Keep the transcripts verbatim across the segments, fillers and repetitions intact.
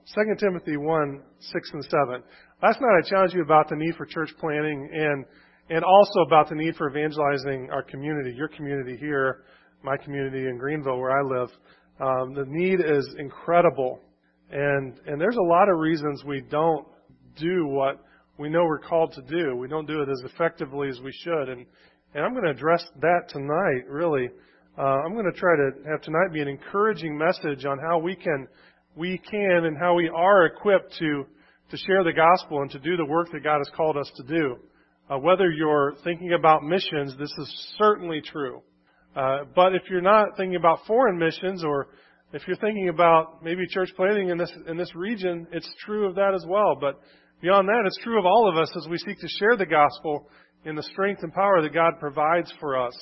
Second Timothy one, six and seven. Last night I challenged you about the need for church planning and and also about the need for evangelizing our community, your community here, my community in Greenville where I live. Um, the need is incredible. And and there's a lot of reasons we don't do what we know we're called to do. We don't do it as effectively as we should. And, and I'm going to address that tonight, really. Uh, I'm going to try to have tonight be an encouraging message on how we can, we can and how we are equipped to, to share the gospel and to do the work that God has called us to do. Uh, whether you're thinking about missions, this is certainly true. Uh, but if you're not thinking about foreign missions, or if you're thinking about maybe church planting in this, in this region, it's true of that as well. But beyond that, it's true of all of us as we seek to share the gospel in the strength and power that God provides for us.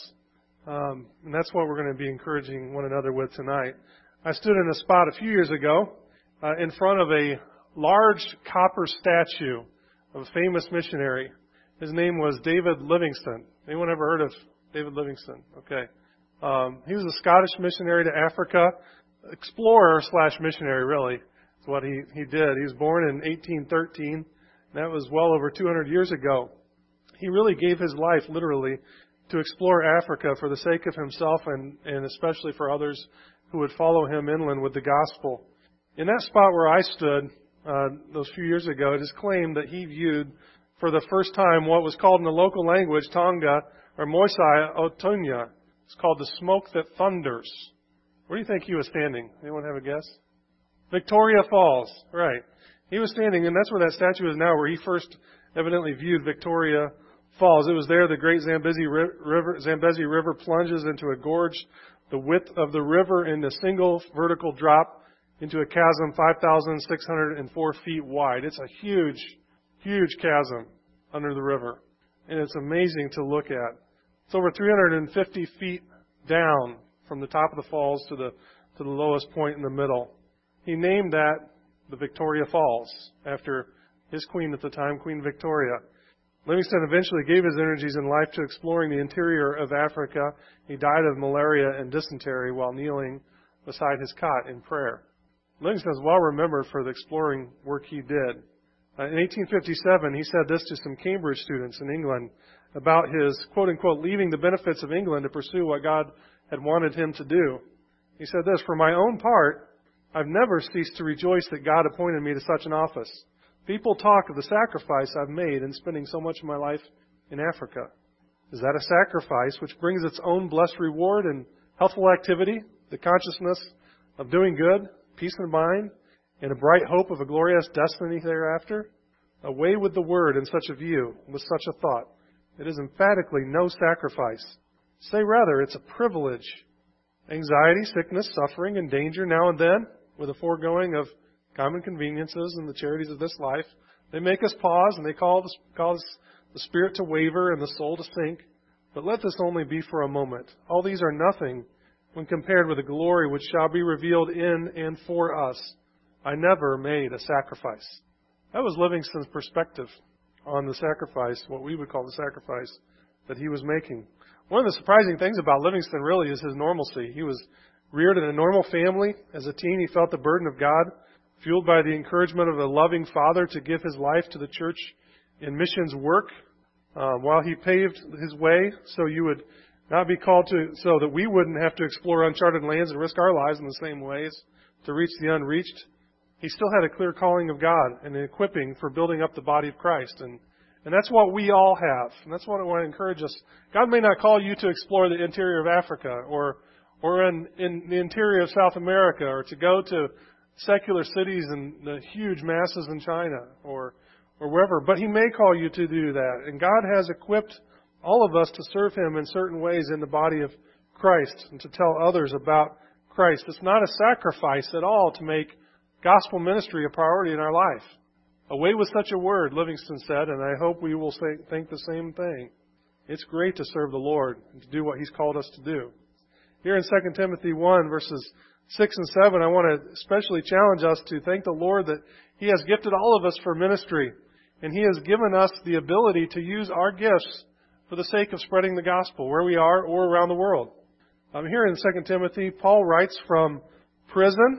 Um, and that's what we're going to be encouraging one another with tonight. I stood in a spot a few years ago uh, in front of a large copper statue of a famous missionary. His name was David Livingstone. Anyone ever heard of David Livingstone? Okay. Um, he was a Scottish missionary to Africa, explorer slash missionary, really. That's what he, he did. He was born in eighteen thirteen. That was well over two hundred years ago. He really gave his life, literally, to explore Africa for the sake of himself and, and especially for others who would follow him inland with the gospel. In that spot where I stood uh, those few years ago, it is claimed that he viewed for the first time what was called in the local language Tonga or Moisei Otunya. It's called the smoke that thunders. Where do you think he was standing? Anyone have a guess? Victoria Falls, right. He was standing, and that's where that statue is now, where he first evidently viewed Victoria Falls. It was there the great Zambezi River, Zambezi River plunges into a gorge, the width of the river in a single vertical drop into a chasm five thousand six hundred four feet wide. It's a huge, huge chasm under the river, and it's amazing to look at. It's over three hundred fifty feet down from the top of the falls to the to the lowest point in the middle. He named that the Victoria Falls after his queen at the time, Queen Victoria. Livingstone eventually gave his energies in life to exploring the interior of Africa. He died of malaria and dysentery while kneeling beside his cot in prayer. Livingstone is well remembered for the exploring work he did. Uh, in eighteen fifty-seven, he said this to some Cambridge students in England about his, quote-unquote, leaving the benefits of England to pursue what God had wanted him to do. He said this, "For my own part, I've never ceased to rejoice that God appointed me to such an office. People talk of the sacrifice I've made in spending so much of my life in Africa. Is that a sacrifice which brings its own blessed reward and healthful activity, the consciousness of doing good, peace of mind, and a bright hope of a glorious destiny thereafter? Away with the word in such a view, with such a thought. It is emphatically no sacrifice. Say rather, it's a privilege. Anxiety, sickness, suffering, and danger now and then, with the foregoing of common conveniences and the charities of this life, they make us pause and they cause, cause the spirit to waver and the soul to sink. But let this only be for a moment. All these are nothing when compared with the glory which shall be revealed in and for us. I never made a sacrifice." That was Livingstone's perspective on the sacrifice, what we would call the sacrifice that he was making. One of the surprising things about Livingstone really is his normalcy. He was reared in a normal family. As a teen, he felt the burden of God, fueled by the encouragement of a loving father to give his life to the church in missions work, uh, while he paved his way so you would not be called to, so that we wouldn't have to explore uncharted lands and risk our lives in the same ways to reach the unreached. He still had a clear calling of God and an equipping for building up the body of Christ. And, and that's what we all have. And that's what I want to encourage us. God may not call you to explore the interior of Africa or, or in, in the interior of South America or to go to secular cities and the huge masses in China or, or wherever. But He may call you to do that. And God has equipped all of us to serve Him in certain ways in the body of Christ and to tell others about Christ. It's not a sacrifice at all to make gospel ministry a priority in our life. Away with such a word, Livingstone said, and I hope we will say, think the same thing. It's great to serve the Lord and to do what He's called us to do. Here in Second Timothy one, verses six and seven, I want to especially challenge us to thank the Lord that He has gifted all of us for ministry, and He has given us the ability to use our gifts for the sake of spreading the gospel where we are or around the world. Um, here in Second Timothy, Paul writes from prison,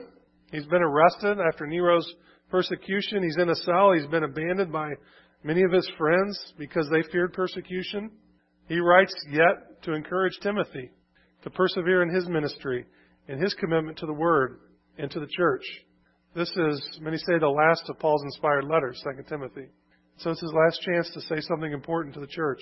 He's been arrested after Nero's persecution. He's in a cell. He's been abandoned by many of his friends because they feared persecution. He writes yet to encourage Timothy to persevere in his ministry and his commitment to the Word and to the church. This is, many say, the last of Paul's inspired letters, Second Timothy. So it's his last chance to say something important to the church.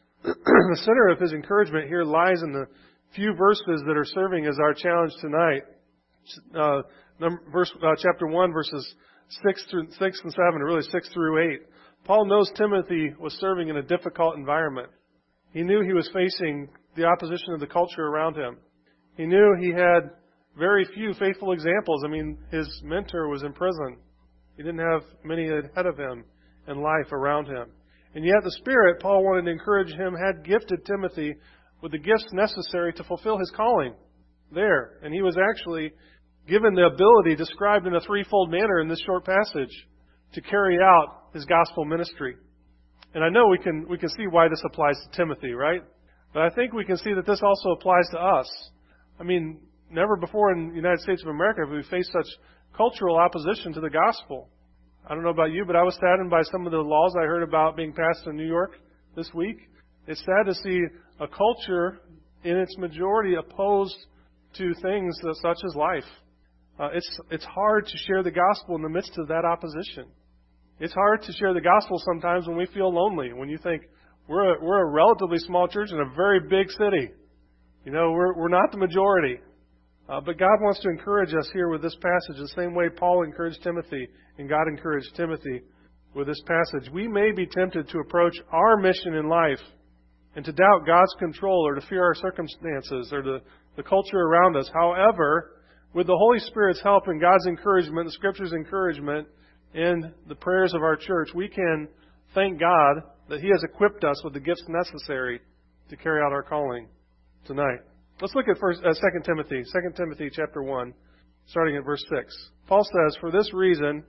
The center of his encouragement here lies in the few verses that are serving as our challenge tonight. Uh, number, verse, uh, chapter one, verses six through six and seven, or really six through eight. Paul knows Timothy was serving in a difficult environment. He knew he was facing the opposition of the culture around him. He knew he had very few faithful examples. I mean, his mentor was in prison. He didn't have many ahead of him in life around him. And yet the Spirit, Paul wanted to encourage him, had gifted Timothy with the gifts necessary to fulfill his calling there. And he was actually given the ability described in a threefold manner in this short passage to carry out his gospel ministry. And I know we can we can see why this applies to Timothy, right? But I think we can see that this also applies to us. I mean, never before in the United States of America have we faced such cultural opposition to the gospel. I don't know about you, but I was saddened by some of the laws I heard about being passed in New York this week. It's sad to see a culture in its majority opposed to things such as life. Uh, it's it's hard to share the gospel in the midst of that opposition. It's hard to share the gospel sometimes when we feel lonely, when you think we're a, we're a relatively small church in a very big city. You know, we're we're not the majority. Uh, but God wants to encourage us here with this passage the same way Paul encouraged Timothy and God encouraged Timothy with this passage. We may be tempted to approach our mission in life and to doubt God's control or to fear our circumstances or the, the culture around us. However, with the Holy Spirit's help and God's encouragement, the Scripture's encouragement, and the prayers of our church, we can thank God that He has equipped us with the gifts necessary to carry out our calling tonight. Let's look at first, uh, Second Timothy, Second Timothy chapter one, starting at verse six. Paul says, "For this reason,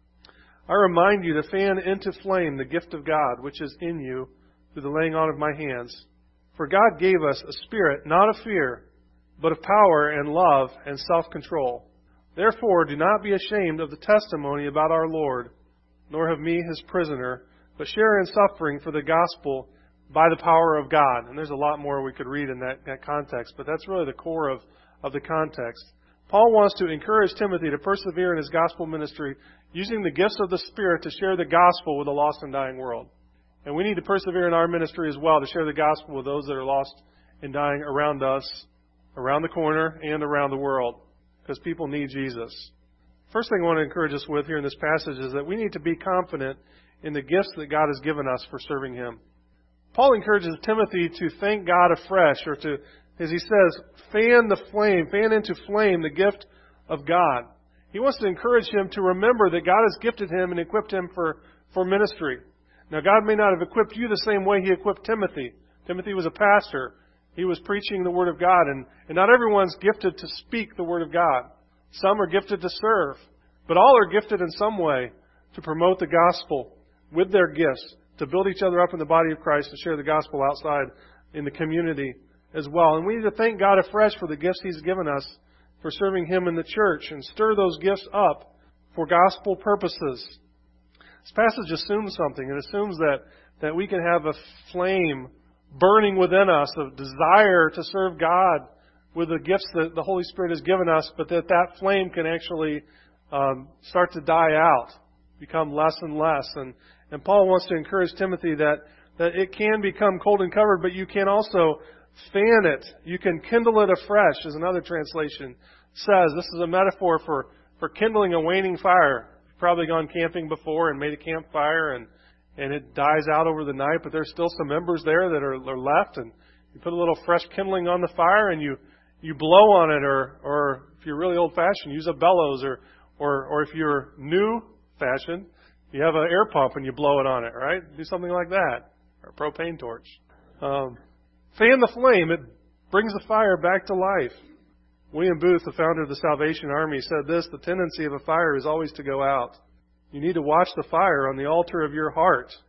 I remind you to fan into flame the gift of God, which is in you through the laying on of my hands. For God gave us a spirit, not of fear, but of power and love and self-control. Therefore, do not be ashamed of the testimony about our Lord, nor of me, His prisoner, but share in suffering for the gospel by the power of God." And there's a lot more we could read in that, that context, but that's really the core of, of the context. Paul wants to encourage Timothy to persevere in his gospel ministry using the gifts of the Spirit to share the gospel with a lost and dying world. And we need to persevere in our ministry as well to share the gospel with those that are lost and dying around us, around the corner, and around the world, because people need Jesus. First thing I want to encourage us with here in this passage is that we need to be confident in the gifts that God has given us for serving Him. Paul encourages Timothy to thank God afresh, or to, as he says, fan the flame, fan into flame the gift of God. He wants to encourage him to remember that God has gifted him and equipped him for, for ministry. Now, God may not have equipped you the same way He equipped Timothy. Timothy was a pastor. He was preaching the Word of God, and, and not everyone's gifted to speak the Word of God. Some are gifted to serve, but all are gifted in some way to promote the gospel with their gifts, to build each other up in the body of Christ, to share the gospel outside in the community as well. And we need to thank God afresh for the gifts He's given us for serving Him in the church and stir those gifts up for gospel purposes. This passage assumes something. It assumes that, that we can have a flame burning within us of desire to serve God with the gifts that the Holy Spirit has given us, but that that flame can actually um, start to die out, become less and less. And, and Paul wants to encourage Timothy that, that it can become cold and covered, but you can also fan it. You can kindle it afresh, as another translation says. This is a metaphor for, for kindling a waning fire. You've probably gone camping before and made a campfire, and, and it dies out over the night, but there's still some embers there that are, are left, and you put a little fresh kindling on the fire, and you, you blow on it, or, or if you're really old-fashioned, use a bellows, or, or, or if you're new-fashioned, you have an air pump and you blow it on it, right? Do something like that, or a propane torch. Um, fan the flame. It brings the fire back to life. William Booth, the founder of the Salvation Army, said this: "The tendency of a fire is always to go out. You need to watch the fire on the altar of your heart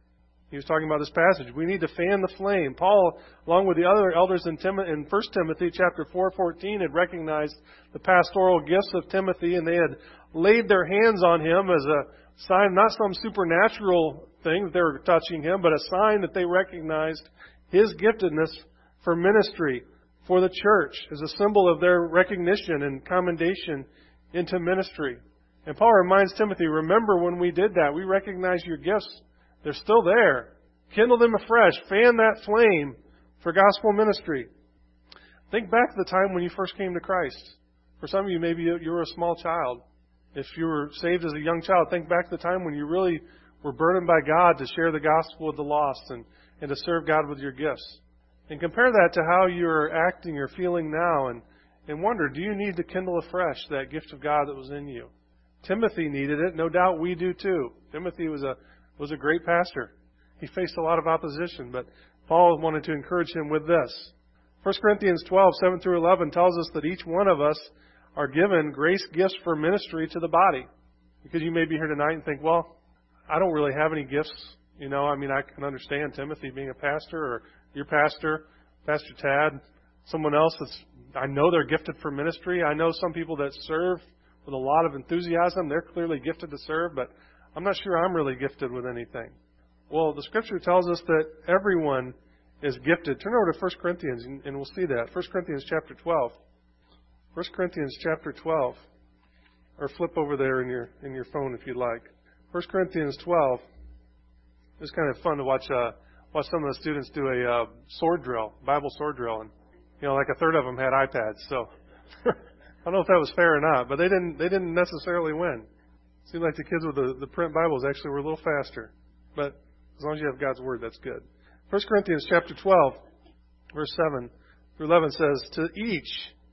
He was talking about this passage. We need to fan the flame. Paul, along with the other elders in, Tim- in First Timothy chapter four fourteen, had recognized the pastoral gifts of Timothy, and they had laid their hands on him as a sign, not some supernatural thing that they were touching him, but a sign that they recognized his giftedness for ministry, for the church, as a symbol of their recognition and commendation into ministry. And Paul reminds Timothy, remember when we did that, we recognized your gifts. They're still there. Kindle them afresh. Fan that flame for gospel ministry. Think back to the time when you first came to Christ. For some of you, maybe you were a small child. If you were saved as a young child, think back to the time when you really were burdened by God to share the gospel with the lost and, and to serve God with your gifts. And compare that to how you're acting or feeling now, and, and wonder, do you need to kindle afresh that gift of God that was in you? Timothy needed it. No doubt we do too. Timothy was a was a great pastor. He faced a lot of opposition, but Paul wanted to encourage him with this. First Corinthians twelve, seven through eleven tells us that each one of us are given grace gifts for ministry to the body. Because you may be here tonight and think, well, I don't really have any gifts. You know, I mean, I can understand Timothy being a pastor, or your pastor, Pastor Tad, someone else that's, I know they're gifted for ministry. I know some people that serve with a lot of enthusiasm. They're clearly gifted to serve, but I'm not sure I'm really gifted with anything. Well, the Scripture tells us that everyone is gifted. Turn over to First Corinthians, and we'll see that. First Corinthians chapter twelve. First Corinthians chapter twelve. Or flip over there in your in your phone if you'd like. First Corinthians twelve. It's kind of fun to watch uh, watch some of the students do a uh, sword drill, Bible sword drill, and you know, like a third of them had iPads. So I don't know if that was fair or not, but they didn't they didn't necessarily win. It seemed like the kids with the, the print Bibles actually were a little faster. But as long as you have God's Word, that's good. First Corinthians chapter twelve, verse seven through eleven says, To each,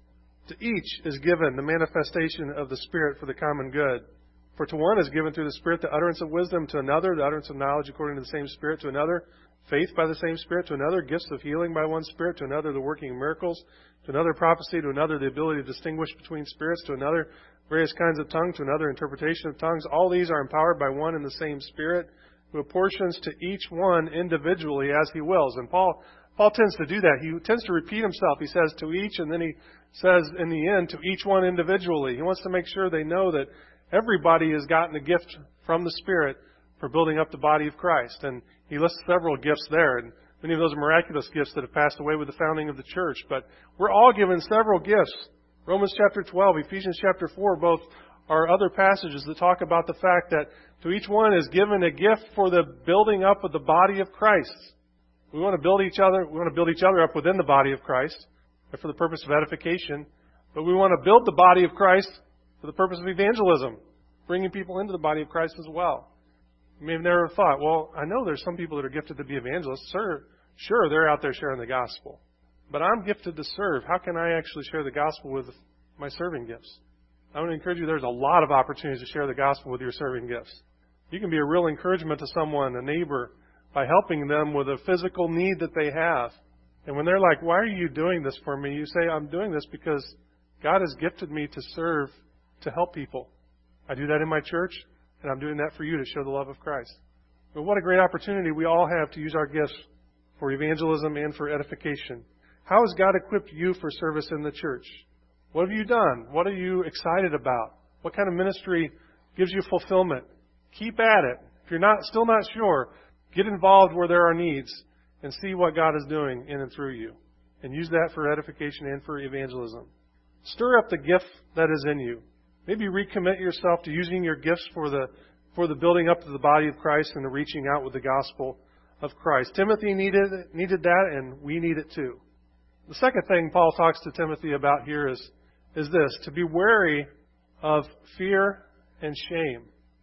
to each is given the manifestation of the Spirit for the common good. For to one is given through the Spirit the utterance of wisdom, to another the utterance of knowledge according to the same Spirit, to another faith by the same Spirit, to another gifts of healing by one Spirit, to another the working of miracles, to another prophecy, to another the ability to distinguish between spirits, to another various kinds of tongues, to another interpretation of tongues. All these are empowered by one and the same Spirit, who apportions to each one individually as He wills. And Paul Paul tends to do that. He tends to repeat himself. He says to each, and then he says in the end to each one individually. He wants to make sure they know that everybody has gotten a gift from the Spirit for building up the body of Christ. And he lists several gifts there, and many of those are miraculous gifts that have passed away with the founding of the church. But we're all given several gifts. Romans chapter twelve, Ephesians chapter four, both are other passages that talk about the fact that to each one is given a gift for the building up of the body of Christ. We want to build each other, we want to build each other up within the body of Christ for the purpose of edification. But we want to build the body of Christ for the purpose of evangelism, bringing people into the body of Christ as well. You may have never thought, well, I know there's some people that are gifted to be evangelists. Sure, sure, they're out there sharing the gospel. But I'm gifted to serve. How can I actually share the gospel with my serving gifts? I want to encourage you, there's a lot of opportunities to share the gospel with your serving gifts. You can be a real encouragement to someone, a neighbor, by helping them with a physical need that they have. And when they're like, why are you doing this for me? You say, I'm doing this because God has gifted me to serve, to help people. I do that in my church, and I'm doing that for you to show the love of Christ. But what a great opportunity we all have to use our gifts for evangelism and for edification. How has God equipped you for service in the church? What have you done? What are you excited about? What kind of ministry gives you fulfillment? Keep at it. If you're not still not sure, get involved where there are needs and see what God is doing in and through you. And use that for edification and for evangelism. Stir up the gift that is in you. Maybe recommit yourself to using your gifts for the for the building up of the body of Christ and the reaching out with the gospel of Christ. Timothy needed needed that, and we need it too. The second thing Paul talks to Timothy about here is, is this, to be wary of fear and shame.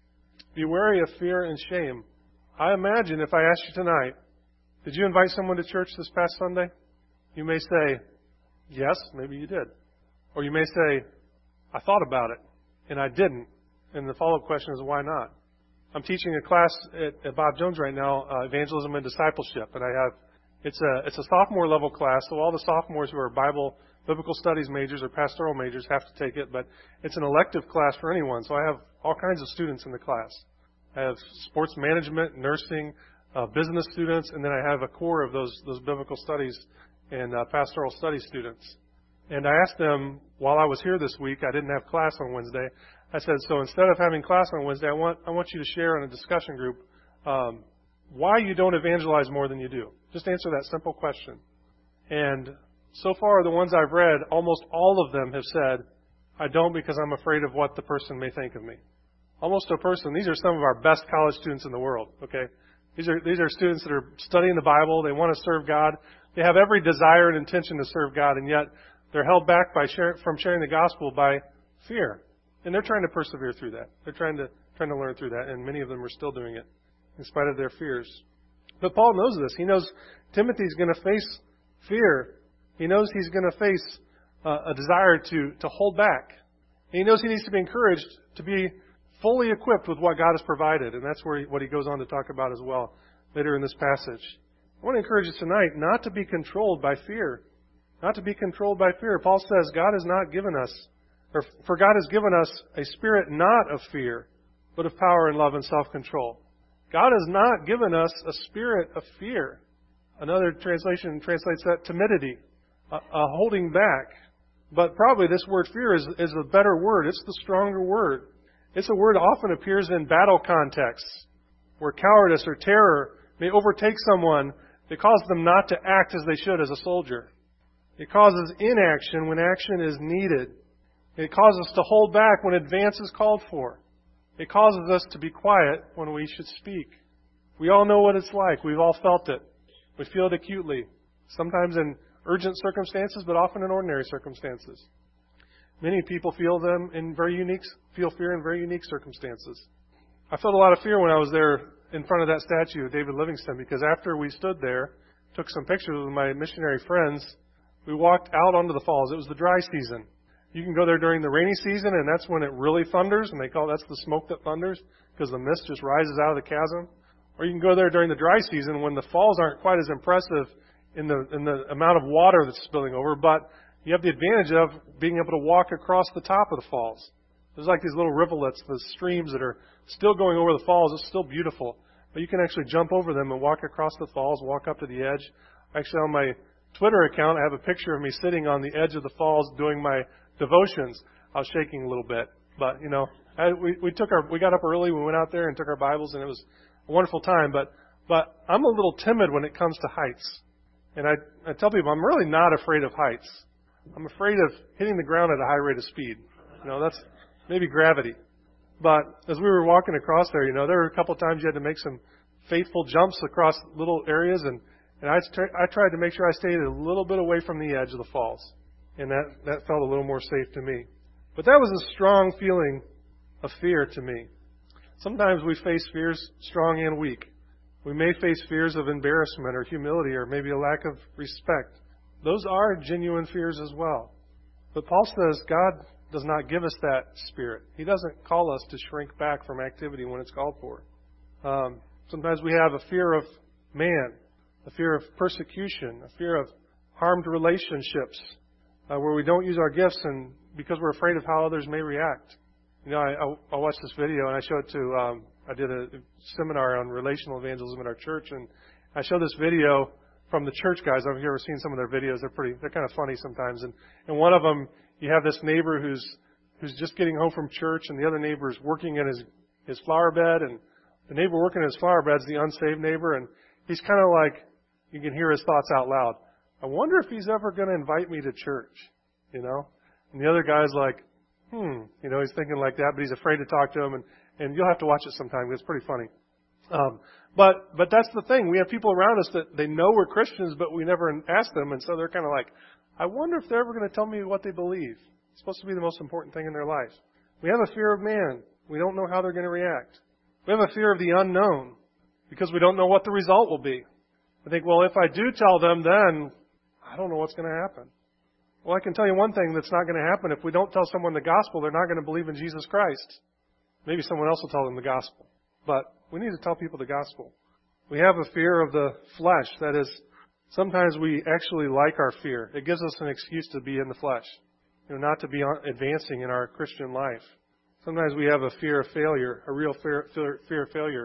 Be wary of fear and shame. I imagine if I asked you tonight, did you invite someone to church this past Sunday? You may say, yes, maybe you did. Or you may say, I thought about it, and I didn't. And the follow-up question is, why not? I'm teaching a class at, at Bob Jones right now, uh, Evangelism and Discipleship, and I have It's a it's a sophomore level class, so all the sophomores who are Bible, biblical studies majors or pastoral majors have to take it, but it's an elective class for anyone, so I have all kinds of students in the class. I have sports management, nursing, uh, business students, and then I have a core of those those biblical studies and uh, pastoral study students. And I asked them, while I was here this week, I didn't have class on Wednesday. I said, so instead of having class on Wednesday, I want I want you to share in a discussion group um, why you don't evangelize more than you do. Just answer that simple question. And so far, the ones I've read, almost all of them have said, I don't because I'm afraid of what the person may think of me. Almost a person. These are some of our best college students in the world, okay? These are these are students that are studying the Bible. They want to serve God. They have every desire and intention to serve God, and yet they're held back by share, from sharing the gospel by fear. And they're trying to persevere through that. They're trying to trying to learn through that, and many of them are still doing it in spite of their fears. But Paul knows this. He knows Timothy's going to face fear. He knows he's going to face uh, a desire to, to hold back. And he knows he needs to be encouraged to be fully equipped with what God has provided. And that's where he, what he goes on to talk about as well later in this passage. I want to encourage you tonight not to be controlled by fear. Not to be controlled by fear. Paul says God has not given us, or for God has given us a spirit not of fear, but of power and love and self-control. God has not given us a spirit of fear. Another translation translates that timidity, a, a holding back. But probably this word fear is, is a better word. It's the stronger word. It's a word that often appears in battle contexts, where cowardice or terror may overtake someone that causes them not to act as they should as a soldier. It causes inaction when action is needed. It causes us to hold back when advance is called for. It causes us to be quiet when we should speak. We all know what it's like. We've all felt it. We feel it acutely, sometimes in urgent circumstances, but often in ordinary circumstances. Many people feel them in very unique, feel fear in very unique circumstances. I felt a lot of fear when I was there in front of that statue of David Livingstone, because after we stood there, took some pictures with my missionary friends, we walked out onto the falls. It was the dry season. You can go there during the rainy season, and that's when it really thunders, and they call that's the smoke that thunders, because the mist just rises out of the chasm. Or you can go there during the dry season when the falls aren't quite as impressive in the in the amount of water that's spilling over, but you have the advantage of being able to walk across the top of the falls. There's like these little rivulets, the streams that are still going over the falls. It's still beautiful, but you can actually jump over them and walk across the falls, walk up to the edge. Actually, on my Twitter account, I have a picture of me sitting on the edge of the falls doing my devotions. I was shaking a little bit, but you know, I, we we took our we got up early. We went out there and took our Bibles, and it was a wonderful time. But but I'm a little timid when it comes to heights, and I I tell people I'm really not afraid of heights. I'm afraid of hitting the ground at a high rate of speed. You know, that's maybe gravity. But as we were walking across there, you know, there were a couple of times you had to make some faithful jumps across little areas, and and I I tried to make sure I stayed a little bit away from the edge of the falls. And that, that felt a little more safe to me. But that was a strong feeling of fear to me. Sometimes we face fears strong and weak. We may face fears of embarrassment or humility or maybe a lack of respect. Those are genuine fears as well. But Paul says God does not give us that spirit. He doesn't call us to shrink back from activity when it's called for. Um, sometimes we have a fear of man, a fear of persecution, a fear of harmed relationships, Uh, where we don't use our gifts and because we're afraid of how others may react. You know, I, I, I watched this video and I showed it to, um, I did a seminar on relational evangelism at our church, and I showed this video from the church guys. I've ever seen some of their videos. They're pretty, they're kind of funny sometimes. And, and one of them, you have this neighbor who's, who's just getting home from church, and the other neighbor is working in his, his flower bed, and the neighbor working in his flower bed is the unsaved neighbor, and he's kind of like, you can hear his thoughts out loud. I wonder if he's ever going to invite me to church, you know? And the other guy's like, hmm, you know, he's thinking like that, but he's afraid to talk to him, and, and you'll have to watch it sometime. It's pretty funny. Um, but, but that's the thing. We have people around us that they know we're Christians, but we never ask them, and so they're kind of like, I wonder if they're ever going to tell me what they believe. It's supposed to be the most important thing in their life. We have a fear of man. We don't know how they're going to react. We have a fear of the unknown because we don't know what the result will be. I think, well, if I do tell them, then I don't know what's going to happen. Well, I can tell you one thing that's not going to happen. If we don't tell someone the gospel, they're not going to believe in Jesus Christ. Maybe someone else will tell them the gospel. But we need to tell people the gospel. We have a fear of the flesh. That is, sometimes we actually like our fear. It gives us an excuse to be in the flesh, you know, not to be advancing in our Christian life. Sometimes we have a fear of failure, a real fear, fear, fear of failure.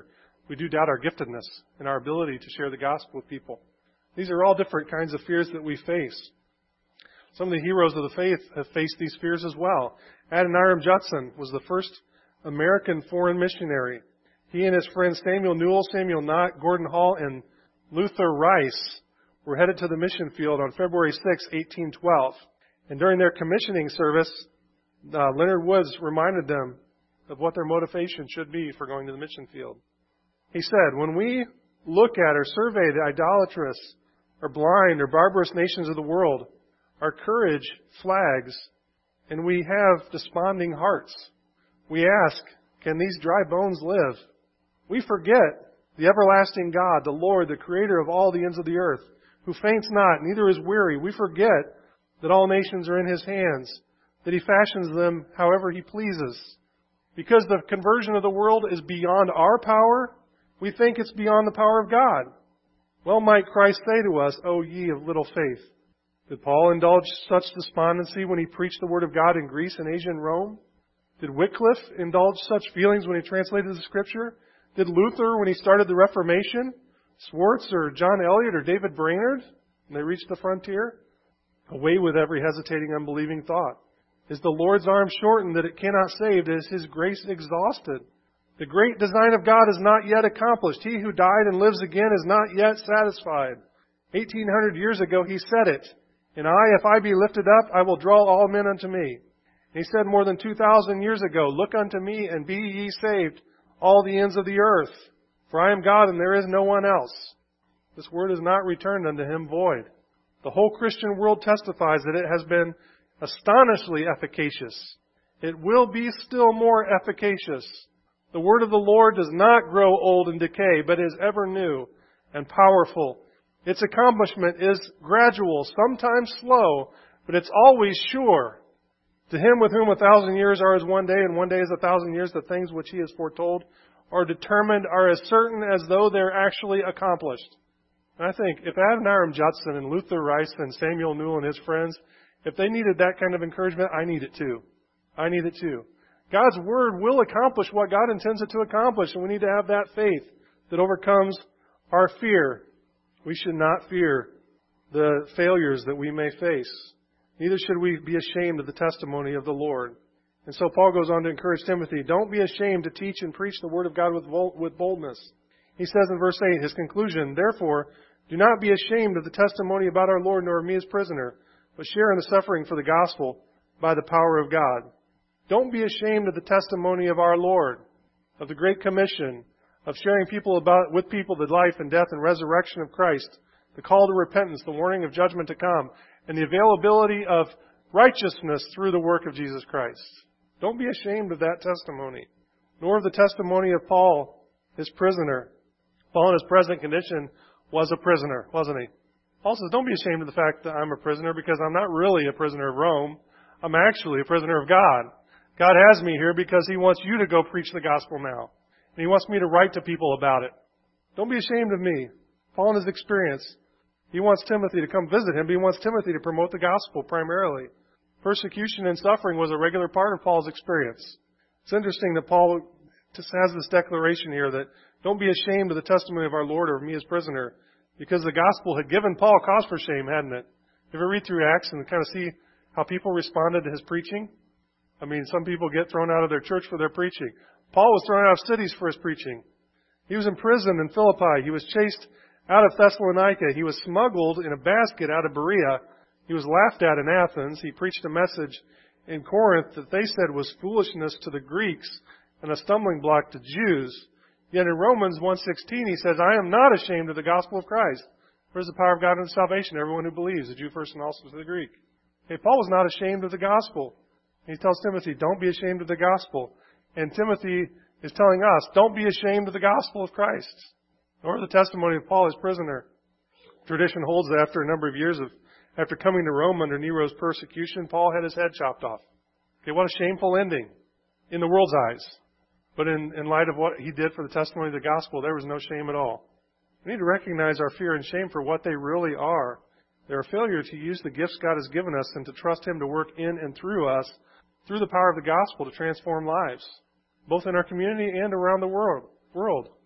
We do doubt our giftedness and our ability to share the gospel with people. These are all different kinds of fears that we face. Some of the heroes of the faith have faced these fears as well. Adoniram Judson was the first American foreign missionary. He and his friends Samuel Newell, Samuel Knott, Gordon Hall, and Luther Rice were headed to the mission field on February sixth, eighteen twelve. And during their commissioning service, uh, Leonard Woods reminded them of what their motivation should be for going to the mission field. He said, when we look at or survey the idolatrous or blind or barbarous nations of the world, our courage flags and we have desponding hearts. We ask, can these dry bones live? We forget the everlasting God, the Lord, the creator of all the ends of the earth, who faints not, neither is weary. We forget that all nations are in His hands, that He fashions them however He pleases. Because the conversion of the world is beyond our power, we think it's beyond the power of God. Well might Christ say to us, O ye of little faith. Did Paul indulge such despondency when he preached the Word of God in Greece and Asia and Rome? Did Wycliffe indulge such feelings when he translated the Scripture? Did Luther when he started the Reformation? Swartz or John Eliot or David Brainerd when they reached the frontier? Away with every hesitating, unbelieving thought. Is the Lord's arm shortened that it cannot save? Is His grace exhausted? The great design of God is not yet accomplished. He who died and lives again is not yet satisfied. Eighteen hundred years ago He said it. And I, if I be lifted up, I will draw all men unto me. And He said more than two thousand years ago, look unto me and be ye saved, all the ends of the earth. For I am God and there is no one else. This word is not returned unto Him void. The whole Christian world testifies that it has been astonishingly efficacious. It will be still more efficacious. The word of the Lord does not grow old and decay, but is ever new and powerful. Its accomplishment is gradual, sometimes slow, but it's always sure. To him with whom a thousand years are as one day, and one day is a thousand years, the things which He has foretold are determined, are as certain as though they're actually accomplished. And I think if Adoniram Judson and Luther Rice and Samuel Newell and his friends, if they needed that kind of encouragement, I need it too. I need it too. God's Word will accomplish what God intends it to accomplish, and we need to have that faith that overcomes our fear. We should not fear the failures that we may face. Neither should we be ashamed of the testimony of the Lord. And so Paul goes on to encourage Timothy, don't be ashamed to teach and preach the Word of God with with boldness. He says in verse eight, his conclusion, therefore, do not be ashamed of the testimony about our Lord, nor of me as prisoner, but share in the suffering for the gospel by the power of God. Don't be ashamed of the testimony of our Lord, of the Great Commission, of sharing people about with people the life and death and resurrection of Christ, the call to repentance, the warning of judgment to come, and the availability of righteousness through the work of Jesus Christ. Don't be ashamed of that testimony, nor of the testimony of Paul, his prisoner. Paul in his present condition was a prisoner, wasn't he? Paul says, don't be ashamed of the fact that I'm a prisoner, because I'm not really a prisoner of Rome. I'm actually a prisoner of God. God has me here because He wants you to go preach the gospel now. And He wants me to write to people about it. Don't be ashamed of me. Paul in his experience, he wants Timothy to come visit him, but he wants Timothy to promote the gospel primarily. Persecution and suffering was a regular part of Paul's experience. It's interesting that Paul just has this declaration here that don't be ashamed of the testimony of our Lord or of me as prisoner, because the gospel had given Paul cause for shame, hadn't it? You ever read through Acts and kind of see how people responded to his preaching? I mean, some people get thrown out of their church for their preaching. Paul was thrown out of cities for his preaching. He was imprisoned in Philippi. He was chased out of Thessalonica. He was smuggled in a basket out of Berea. He was laughed at in Athens. He preached a message in Corinth that they said was foolishness to the Greeks and a stumbling block to Jews. Yet in Romans one sixteen he says, I am not ashamed of the gospel of Christ. For it is the power of God unto salvation, everyone who believes, the Jew first and also to the Greek. Okay, Paul was not ashamed of the gospel. He tells Timothy, don't be ashamed of the gospel. And Timothy is telling us, don't be ashamed of the gospel of Christ, nor the testimony of Paul as prisoner. Tradition holds that after a number of years of, after coming to Rome under Nero's persecution, Paul had his head chopped off. Okay, what a shameful ending in the world's eyes. But in, in light of what he did for the testimony of the gospel, there was no shame at all. We need to recognize our fear and shame for what they really are. They're a failure to use the gifts God has given us and to trust Him to work in and through us, through the power of the gospel, to transform lives, both in our community and around the world. world.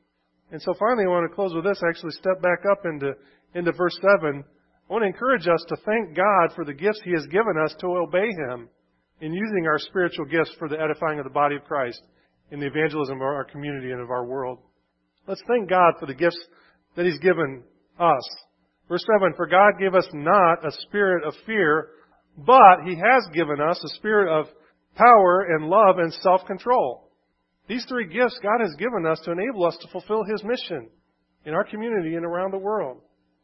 And so finally, I want to close with this. I actually step back up into, into verse seven. I want to encourage us to thank God for the gifts He has given us to obey Him in using our spiritual gifts for the edifying of the body of Christ in the evangelism of our community and of our world. Let's thank God for the gifts that He's given us. Verse seven, for God gave us not a spirit of fear, but He has given us a spirit of power and love and self-control. These three gifts God has given us to enable us to fulfill His mission in our community and around the world.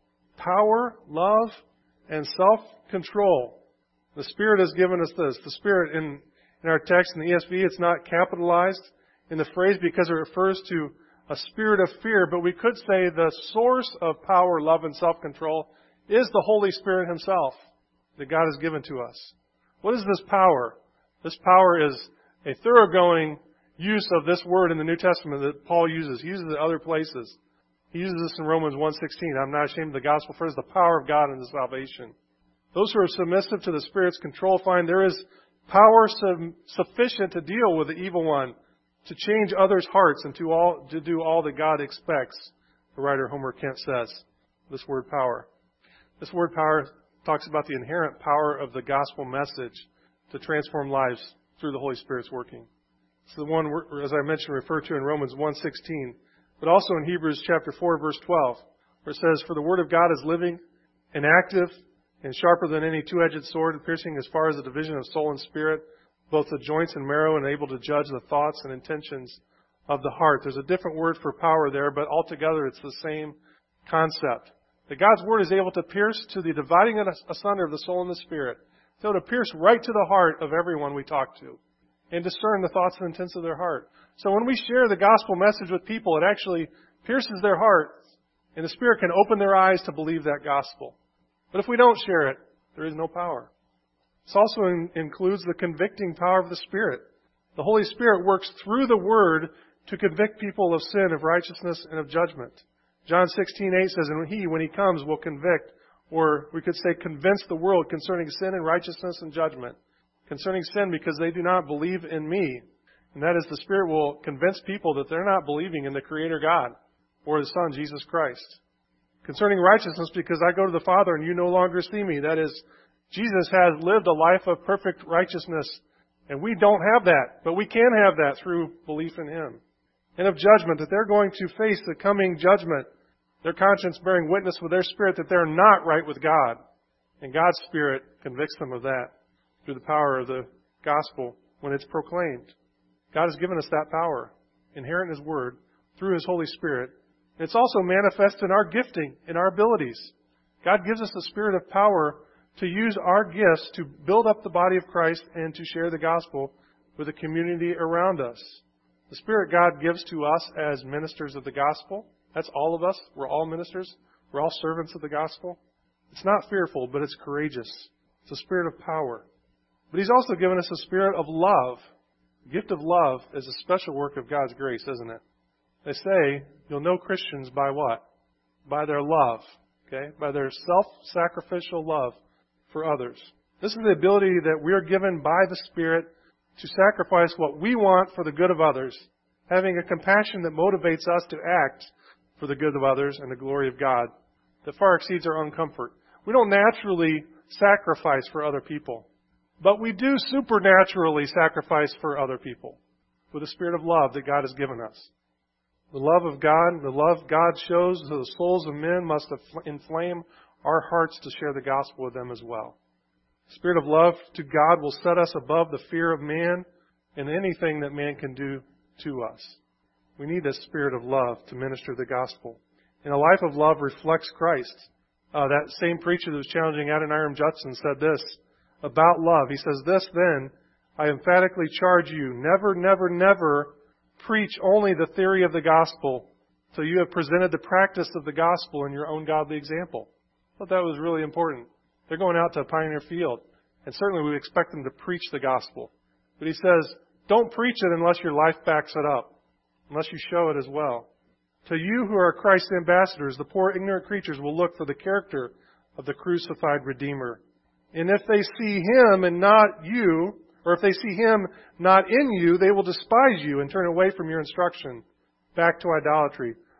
Power, love, and self-control. The Spirit has given us this. The Spirit in, in our text in the E S V, it's not capitalized in the phrase because it refers to a spirit of fear, but we could say the source of power, love, and self-control is the Holy Spirit Himself that God has given to us. What is this power? This power is a thoroughgoing use of this word in the New Testament that Paul uses. He uses it in other places. He uses this in Romans one sixteen. I'm not ashamed of the gospel, for it is the power of God unto salvation. Those who are submissive to the Spirit's control find there is power sufficient to deal with the evil one, to change others' hearts, and to all to do all that God expects, the writer Homer Kent says. This word power. This word power talks about the inherent power of the gospel message to transform lives through the Holy Spirit's working. It's the one, as I mentioned, referred to in Romans one sixteen, but also in Hebrews chapter four, verse twelve, where it says, for the word of God is living and active and sharper than any two-edged sword, and piercing as far as the division of soul and spirit, both the joints and marrow, and able to judge the thoughts and intentions of the heart. There's a different word for power there, but altogether it's the same concept. That God's Word is able to pierce to the dividing asunder of the soul and the spirit. It's able to pierce right to the heart of everyone we talk to and discern the thoughts and intents of their heart. So when we share the gospel message with people, it actually pierces their hearts, and the Spirit can open their eyes to believe that gospel. But if we don't share it, there is no power. This also in, includes the convicting power of the Spirit. The Holy Spirit works through the Word to convict people of sin, of righteousness, and of judgment. John sixteen eight says, and He, when He comes, will convict, or we could say convince the world concerning sin and righteousness and judgment. Concerning sin because they do not believe in Me. And that is, the Spirit will convince people that they're not believing in the Creator God or the Son, Jesus Christ. Concerning righteousness because I go to the Father and you no longer see Me. That is, Jesus has lived a life of perfect righteousness, and we don't have that, but we can have that through belief in Him. And of judgment, that they're going to face the coming judgment, their conscience bearing witness with their spirit that they're not right with God. And God's Spirit convicts them of that through the power of the gospel when it's proclaimed. God has given us that power, inherent in His Word, through His Holy Spirit. And it's also manifest in our gifting, in our abilities. God gives us the spirit of power to use our gifts to build up the body of Christ and to share the gospel with the community around us. The Spirit God gives to us as ministers of the gospel. That's all of us. We're all ministers. We're all servants of the gospel. It's not fearful, but it's courageous. It's a spirit of power. But He's also given us a spirit of love. The gift of love is a special work of God's grace, isn't it? They say you'll know Christians by what? By their love. Okay? By their self-sacrificial love for others. This is the ability that we are given by the Spirit to sacrifice what we want for the good of others, having a compassion that motivates us to act for the good of others and the glory of God that far exceeds our own comfort. We don't naturally sacrifice for other people, but we do supernaturally sacrifice for other people with the spirit of love that God has given us. The love of God, the love God shows to the souls of men must inflame our hearts to share the gospel with them as well. The spirit of love to God will set us above the fear of man and anything that man can do to us. We need this spirit of love to minister the gospel. And a life of love reflects Christ. Uh, that same preacher that was challenging Adoniram Judson said this about love. He says, this then, I emphatically charge you, never, never, never preach only the theory of the gospel till you have presented the practice of the gospel in your own godly example. I thought that was really important. They're going out to a pioneer field, and certainly we expect them to preach the gospel. But he says, don't preach it unless your life backs it up, unless you show it as well. To you who are Christ's ambassadors, the poor ignorant creatures will look for the character of the crucified Redeemer. And if they see Him and not you, or if they see Him not in you, they will despise you and turn away from your instruction back to idolatry.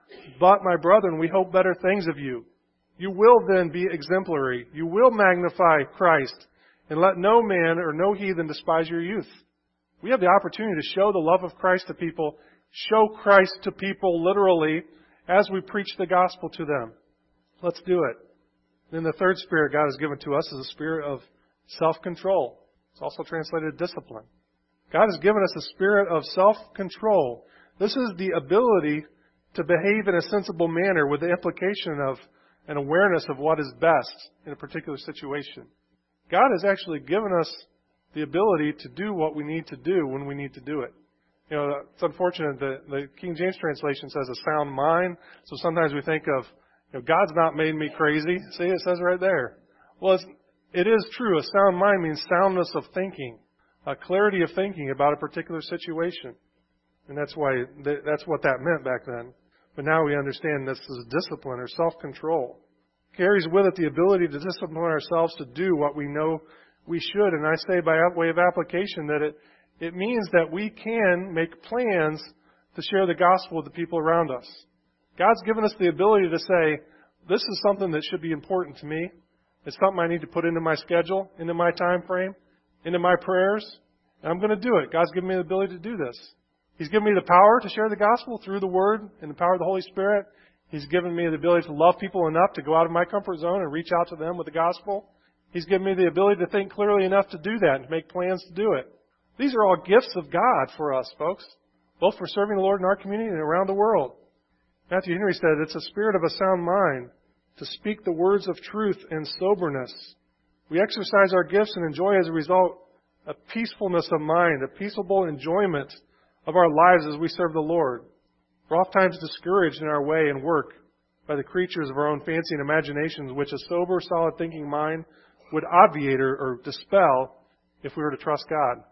But, my brethren, we hope better things of you. You will then be exemplary. You will magnify Christ, and let no man or no heathen despise your youth. We have the opportunity to show the love of Christ to people, show Christ to people literally as we preach the gospel to them. Let's do it. Then the third spirit God has given to us is a spirit of self-control. It's also translated discipline. God has given us a spirit of self-control. This is the ability to behave in a sensible manner with the implication of an awareness of what is best in a particular situation. God has actually given us the ability to do what we need to do when we need to do it. You know, it's unfortunate that the King James translation says a sound mind. So sometimes we think of, you know, God's not made me crazy. See, it says right there. Well, it's, it is true. A sound mind means soundness of thinking, a clarity of thinking about a particular situation. And that's why, that's what that meant back then. But now we understand this is discipline or self-control. It carries with it the ability to discipline ourselves to do what we know we should. And I say by way of application that it, it means that we can make plans to share the gospel with the people around us. God's given us the ability to say, this is something that should be important to me. It's something I need to put into my schedule, into my time frame, into my prayers. And I'm going to do it. God's given me the ability to do this. He's given me the power to share the gospel through the Word and the power of the Holy Spirit. He's given me the ability to love people enough to go out of my comfort zone and reach out to them with the gospel. He's given me the ability to think clearly enough to do that and to make plans to do it. These are all gifts of God for us, folks, both for serving the Lord in our community and around the world. Matthew Henry said, it's a spirit of a sound mind to speak the words of truth and soberness. We exercise our gifts and enjoy as a result a peacefulness of mind, a peaceable enjoyment of our lives as we serve the Lord. We're oftentimes discouraged in our way and work by the creatures of our own fancy and imaginations, which a sober, solid thinking mind would obviate or, or dispel if we were to trust God.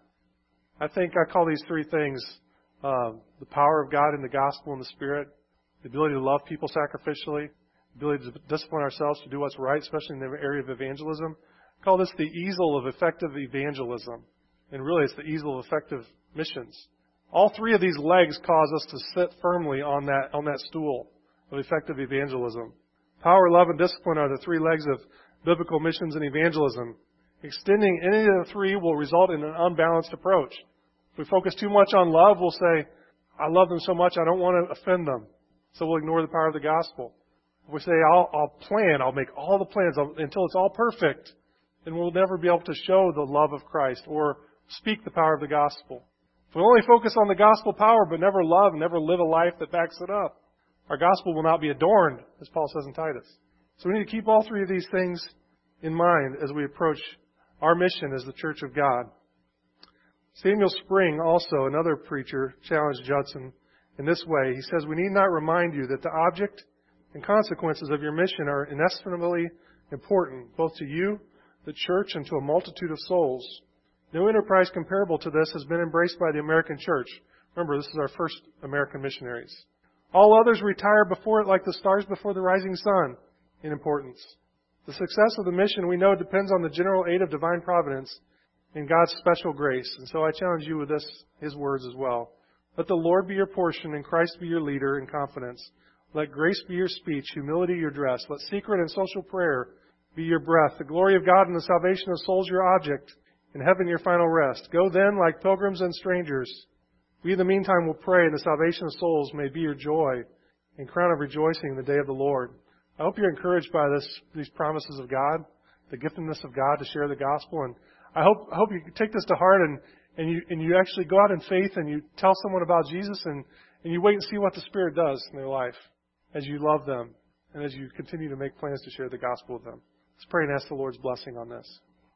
I think I call these three things uh, the power of God in the gospel and the Spirit, the ability to love people sacrificially, the ability to discipline ourselves to do what's right, especially in the area of evangelism. I call this the easel of effective evangelism. And really, it's the easel of effective missions. All three of these legs cause us to sit firmly on that, on that stool of effective evangelism. Power, love, and discipline are the three legs of biblical missions and evangelism. Extending any of the three will result in an unbalanced approach. If we focus too much on love, we'll say, I love them so much I don't want to offend them. So we'll ignore the power of the gospel. If we say, I'll, I'll plan, I'll make all the plans until it's all perfect, then we'll never be able to show the love of Christ or speak the power of the gospel. If we only focus on the gospel power but never love and never live a life that backs it up, our gospel will not be adorned, as Paul says in Titus. So we need to keep all three of these things in mind as we approach our mission as the Church of God. Samuel Spring, also another preacher, challenged Judson in this way. He says, we need not remind you that the object and consequences of your mission are inestimably important, both to you, the church, and to a multitude of souls. No enterprise comparable to this has been embraced by the American church. Remember, this is our first American missionaries. All others retire before it like the stars before the rising sun in importance. The success of the mission, we know, depends on the general aid of divine providence and God's special grace. And so I challenge you with this, His words as well. Let the Lord be your portion and Christ be your leader in confidence. Let grace be your speech, humility your dress. Let secret and social prayer be your breath. The glory of God and the salvation of souls your object. In heaven your final rest. Go then like pilgrims and strangers. We in the meantime will pray, and the salvation of souls may be your joy and crown of rejoicing in the day of the Lord. I hope you're encouraged by this, these promises of God, the giftedness of God to share the gospel. And I hope, I hope you take this to heart and, and you, and you actually go out in faith and you tell someone about Jesus and, and you wait and see what the Spirit does in their life as you love them and as you continue to make plans to share the gospel with them. Let's pray and ask the Lord's blessing on this.